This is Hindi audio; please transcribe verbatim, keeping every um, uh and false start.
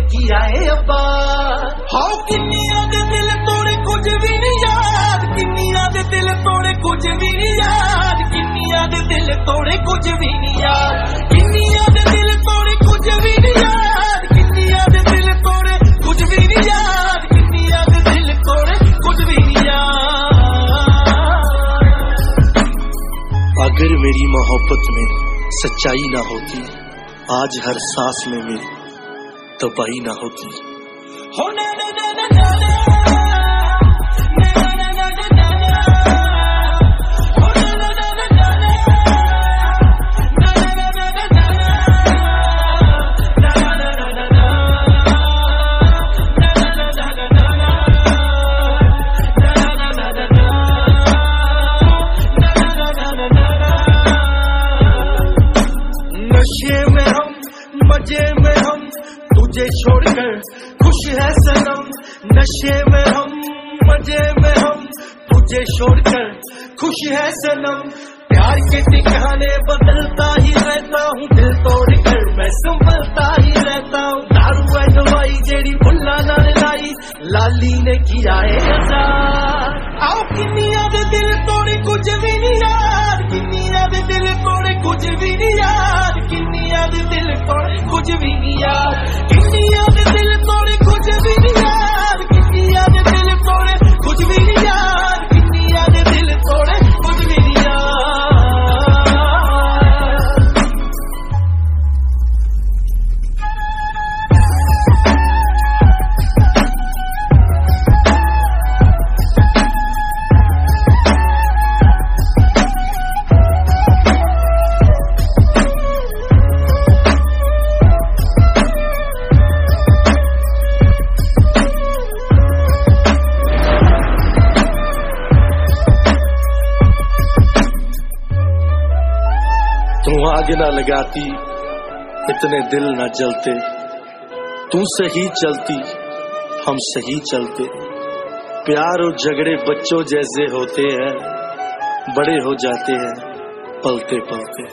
किया है अब्बा। हाओ किन्नियां दे दिल तोड़े कुछ भी नहीं याद, किन्नियां दे दिल तोड़े कुछ भी नहीं याद, किन्नियां दे दिल तोड़े कुछ भी नहीं याद, किन्नियां दे दिल तोड़े कुछ भी नहीं याद, किन्नियां दे दिल तोड़े कुछ भी नहीं याद, किन्नियां दे दिल तोड़े कुछ भी नहीं याद। अगर मेरी मोहब्बत में सच्चाई ना होती, आज हर सांस में मेरी तबाही ना होती। हो ना ना ना ना ना ना नशे में हम मजे में हम तुझे छोड़कर खुश है सनम, नशे में हम मजे में हम तुझे छोड़कर खुश है सनम। प्यार के ठिकाने बदलता ही रहता हूँ, दिल तोड़कर मैं संभलता ही रहता हूँ। दारू है दवाई जेड़ी भुल्ला ना लाई, लाली ने किया है आजाद। आओ किन्नियां दे दिल तोड़े कुछ भी नहीं याद, किन्नियां दे दिल तोड़े कुछ भी नहीं याद, किन्नियां दे दिल तोड़े कुछ भी नहीं याद, किन्नियां दे दिल तोड़े कुछ भी नहीं याद, किन्नियां दे दिल तोड़े कुछ भी नहीं याद, किन्नियां दे दिल तोड़े कुछ भी नहीं याद। तू आग ना लगाती इतने दिल न जलते, तू सही चलती हम सही चलते। प्यार और झगड़े बच्चों जैसे होते हैं, बड़े हो जाते हैं पलते पलते।